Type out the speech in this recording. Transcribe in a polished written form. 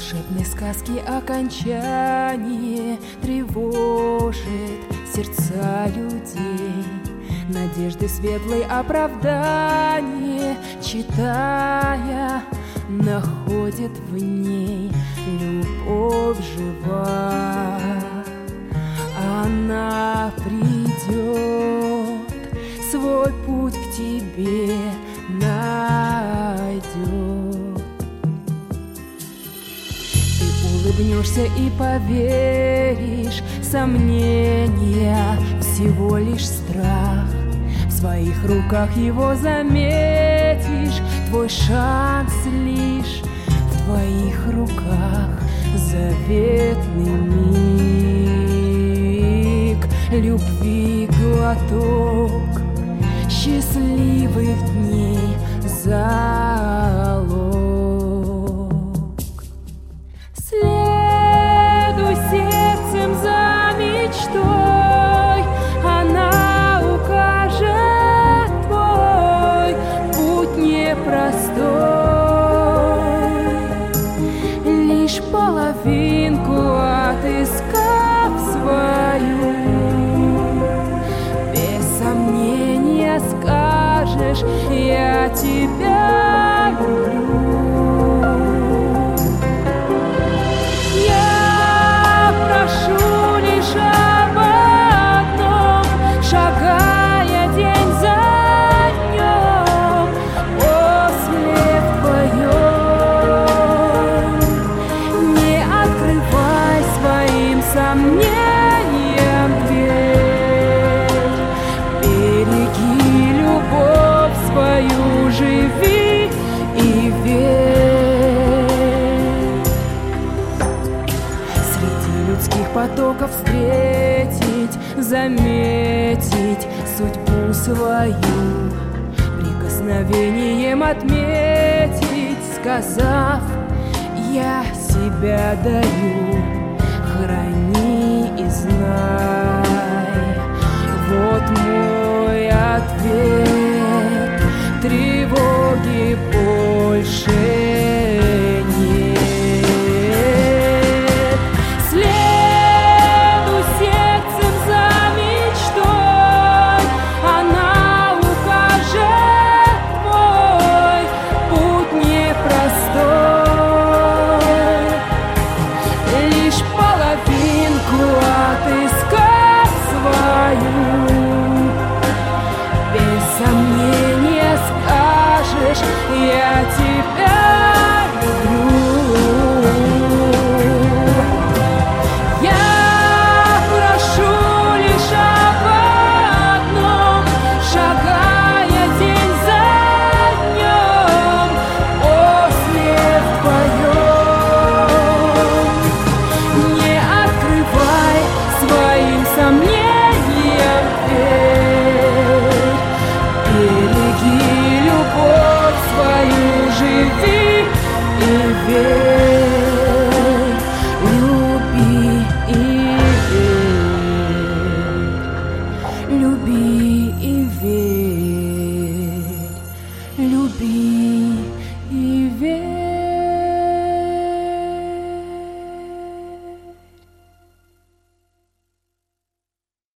волшебной сказки окончание тревожит сердца людей. Надежды светлой оправдание, читая, находит в ней любовь жива. Она придет, свой путь к тебе найдет. Ты улыбнешься и поверишь, сомнения всего лишь страх. В своих руках его заметишь, твой шанс лишь в твоих руках. Заветный миг любви, глоток счастливых дней, залог. Следуй сердцем за мечтой, она укажет твой путь непростой. Лишь половинку отыскав свою, без сомнения скажешь: я тебя люблю. Я прошу лишь об одном, шагая день за днем после вдвоем. Не открывай своим сомнениям дверь, береги любовь свою, живи и верь. Среди людских потоков встретить, заметить судьбу свою, прикосновением отметить, сказав: я себя даю, храни и знай. Вот мой ответ, тревоги больше нет. Следуй сердцем за мечтой, она укажет твой путь непростой. Лишь половинку отыскав свою, без сомнения скажешь: я тебя люблю. Я прошу лишь об одном, шагая день за днем после вдвоем. Не открывай своим сомнениям дверь, береги любовь свою, живи и верь, люби и верь, люби и верь.